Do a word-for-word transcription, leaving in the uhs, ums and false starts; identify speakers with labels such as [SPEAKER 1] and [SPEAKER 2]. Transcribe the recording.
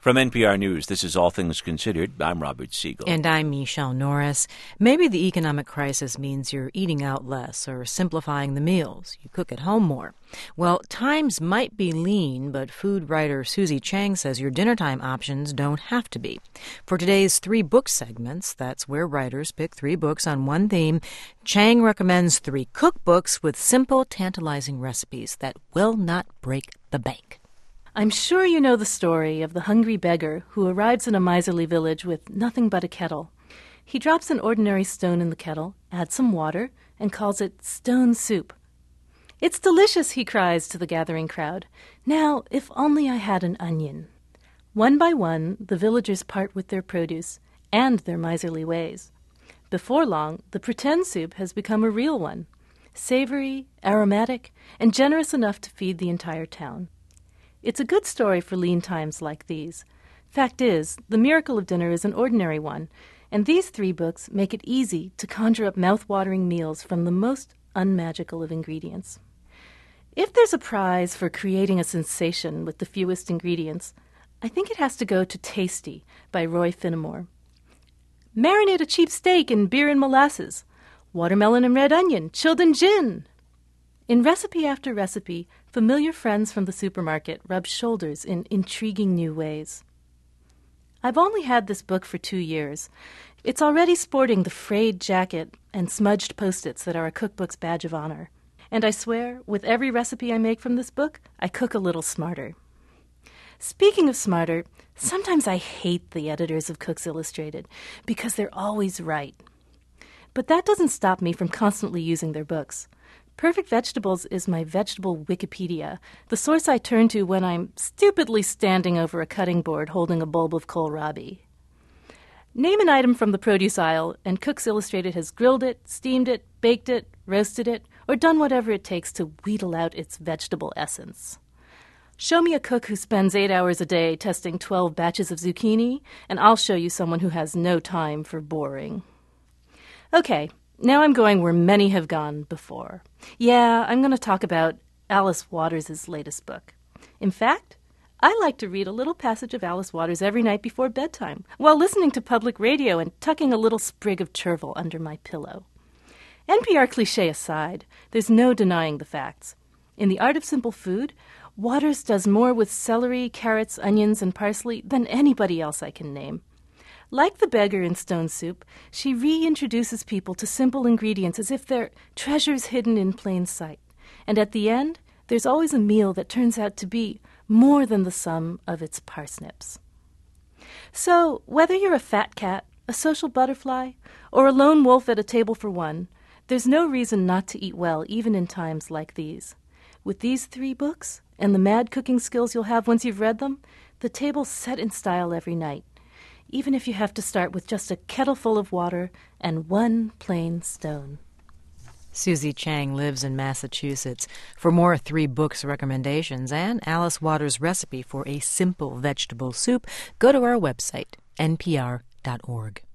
[SPEAKER 1] From N P R News, this is All Things Considered. I'm Robert Siegel.
[SPEAKER 2] And I'm Michelle Norris. Maybe the economic crisis means you're eating out less or simplifying the meals. You cook at home more. Well, times might be lean, but food writer Susie Chang says your dinnertime options don't have to be. For today's three book segments, that's where writers pick three books on one theme, Chang recommends three cookbooks with simple, tantalizing recipes that will not break the bank.
[SPEAKER 3] I'm sure you know the story of the hungry beggar who arrives in a miserly village with nothing but a kettle. He drops an ordinary stone in the kettle, adds some water, and calls it stone soup. "It's delicious," he cries to the gathering crowd. "Now, if only I had an onion." One by one, the villagers part with their produce and their miserly ways. Before long, the pretend soup has become a real one, savory, aromatic, and generous enough to feed the entire town. It's a good story for lean times like these. Fact is, the miracle of dinner is an ordinary one, and these three books make it easy to conjure up mouth-watering meals from the most unmagical of ingredients. If there's a prize for creating a sensation with the fewest ingredients, I think it has to go to Tasty by Roy Finnemore. Marinate a cheap steak in beer and molasses, watermelon and red onion, chilled in gin. In recipe after recipe, familiar friends from the supermarket rub shoulders in intriguing new ways. I've only had this book for two years. It's already sporting the frayed jacket and smudged Post-its that are a cookbook's badge of honor. And I swear, with every recipe I make from this book, I cook a little smarter. Speaking of smarter, sometimes I hate the editors of Cooks Illustrated because they're always right. But that doesn't stop me from constantly using their books. Perfect Vegetables is my vegetable Wikipedia, the source I turn to when I'm stupidly standing over a cutting board holding a bulb of kohlrabi. Name an item from the produce aisle, and Cooks Illustrated has grilled it, steamed it, baked it, roasted it, or done whatever it takes to wheedle out its vegetable essence. Show me a cook who spends eight hours a day testing twelve batches of zucchini, and I'll show you someone who has no time for boring. Okay. Now I'm going where many have gone before. Yeah, I'm going to talk about Alice Waters' latest book. In fact, I like to read a little passage of Alice Waters every night before bedtime, while listening to public radio and tucking a little sprig of chervil under my pillow. N P R cliché aside, there's no denying the facts. In The Art of Simple Food, Waters does more with celery, carrots, onions, and parsley than anybody else I can name. Like the beggar in Stone Soup, she reintroduces people to simple ingredients as if they're treasures hidden in plain sight. And at the end, there's always a meal that turns out to be more than the sum of its parsnips. So, whether you're a fat cat, a social butterfly, or a lone wolf at a table for one, there's no reason not to eat well even in times like these. With these three books, and the mad cooking skills you'll have once you've read them, the table's set in style every night, even if you have to start with just a kettle full of water and one plain stone.
[SPEAKER 2] Susie Chang lives in Massachusetts. For more three books recommendations and Alice Waters' recipe for a simple vegetable soup, go to our website, n p r dot org.